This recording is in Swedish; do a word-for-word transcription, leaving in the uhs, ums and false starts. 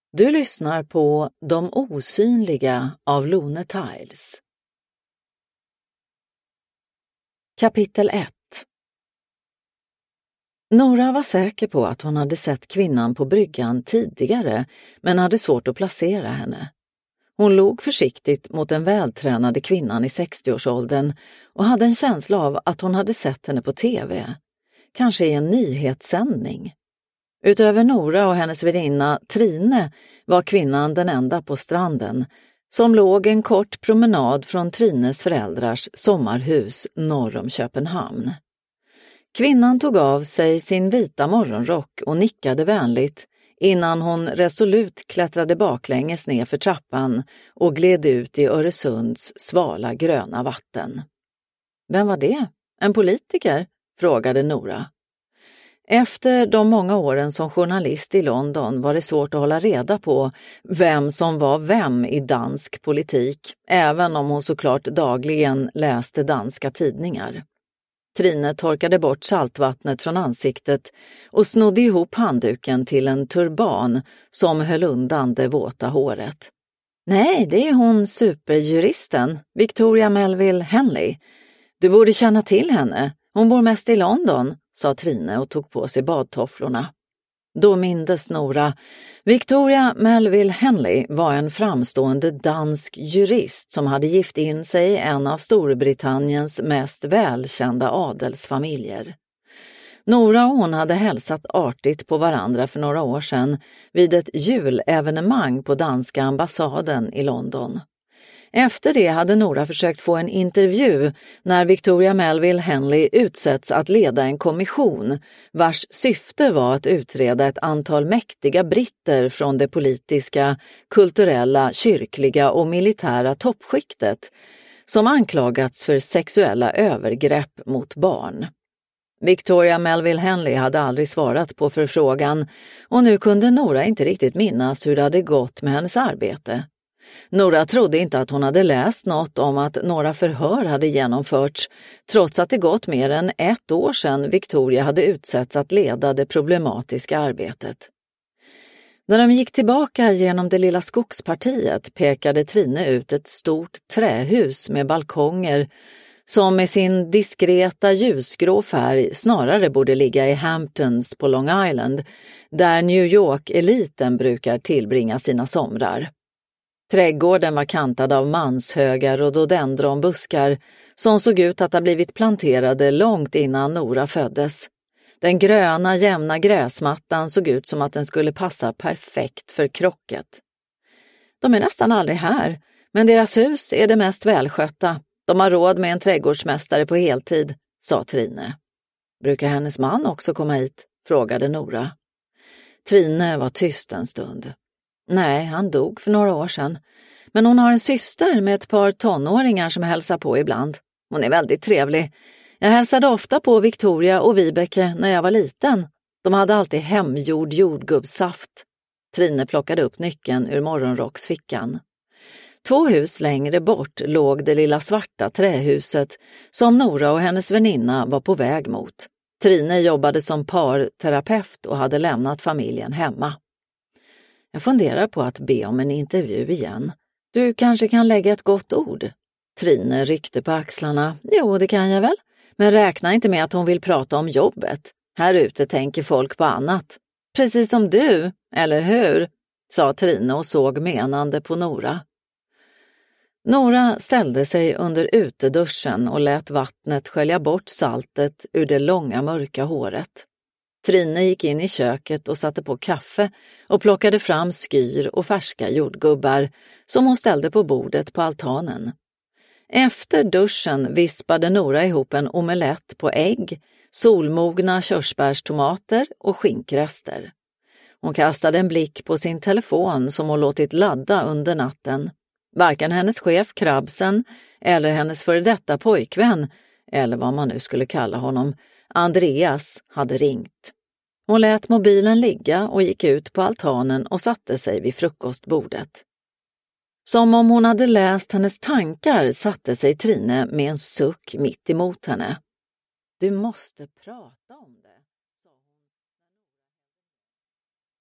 Du lyssnar på De osynliga av Lone Tiles. Kapitel ett. Nora var säker på att hon hade sett kvinnan på bryggan tidigare, men hade svårt att placera henne. Hon log försiktigt mot den vältränade kvinnan i sextioårsåldern och hade en känsla av att hon hade sett henne på tv, kanske i en nyhetssändning. Utöver Nora och hennes väninna Trine var kvinnan den enda på stranden, som låg en kort promenad från Trines föräldrars sommarhus norr om Köpenhamn. Kvinnan tog av sig sin vita morgonrock och nickade vänligt innan hon resolut klättrade baklänges ner för trappan och gled ut i Öresunds svala gröna vatten. Vem var det? En politiker? Frågade Nora. Efter de många åren som journalist i London var det svårt att hålla reda på vem som var vem i dansk politik, även om hon såklart dagligen läste danska tidningar. Trine torkade bort saltvattnet från ansiktet och snodde ihop handduken till en turban som höll undan det våta håret. Nej, det är hon superjuristen, Victoria Melville Henley. Du borde känna till henne. Hon bor mest i London, sa Trine och tog på sig badtofflorna. Då mindes Nora. Victoria Melville Henley var en framstående dansk jurist som hade gift in sig i en av Storbritanniens mest välkända adelsfamiljer. Nora och hon hade hälsat artigt på varandra för några år sedan vid ett julevenemang på danska ambassaden i London. Efter det hade Nora försökt få en intervju när Victoria Melville Henley utsätts att leda en kommission vars syfte var att utreda ett antal mäktiga britter från det politiska, kulturella, kyrkliga och militära toppskiktet som anklagats för sexuella övergrepp mot barn. Victoria Melville Henley hade aldrig svarat på förfrågan och nu kunde Nora inte riktigt minnas hur det hade gått med hennes arbete. Nora trodde inte att hon hade läst något om att några förhör hade genomförts, trots att det gått mer än ett år sedan Victoria hade utsetts att leda det problematiska arbetet. När de gick tillbaka genom det lilla skogspartiet pekade Trine ut ett stort trähus med balkonger som med sin diskreta ljusgrå färg snarare borde ligga i Hamptons på Long Island, där New York-eliten brukar tillbringa sina somrar. Trädgården var kantad av manshöga rhododendronbuskar som såg ut att ha blivit planterade långt innan Nora föddes. Den gröna jämna gräsmattan såg ut som att den skulle passa perfekt för krocket. De är nästan aldrig här, men deras hus är det mest välskötta. De har råd med en trädgårdsmästare på heltid, sa Trine. Brukar hennes man också komma hit? Frågade Nora. Trine var tyst en stund. Nej, han dog för några år sedan. Men hon har en syster med ett par tonåringar som hälsar på ibland. Hon är väldigt trevlig. Jag hälsade ofta på Victoria och Vibeke när jag var liten. De hade alltid hemgjord jordgubbssaft. Trine plockade upp nyckeln ur morgonrocksfickan. Två hus längre bort låg det lilla svarta trähuset som Nora och hennes väninna var på väg mot. Trine jobbade som parterapeut och hade lämnat familjen hemma. Jag funderar på att be om en intervju igen. Du kanske kan lägga ett gott ord? Trine ryckte på axlarna. Jo, det kan jag väl. Men räkna inte med att hon vill prata om jobbet. Här ute tänker folk på annat. Precis som du, eller hur? Sa Trine och såg menande på Nora. Nora ställde sig under uteduschen och lät vattnet skölja bort saltet ur det långa mörka håret. Trine gick in i köket och satte på kaffe och plockade fram skyr och färska jordgubbar som hon ställde på bordet på altanen. Efter duschen vispade Nora ihop en omelett på ägg, solmogna körsbärstomater och skinkrester. Hon kastade en blick på sin telefon som hon låtit ladda under natten. Varken hennes chef Krabsen eller hennes före detta pojkvän, eller vad man nu skulle kalla honom, Andreas, hade ringt. Hon lät mobilen ligga och gick ut på altanen och satte sig vid frukostbordet. Som om hon hade läst hennes tankar satte sig Trine med en suck mitt emot henne. Du måste prata om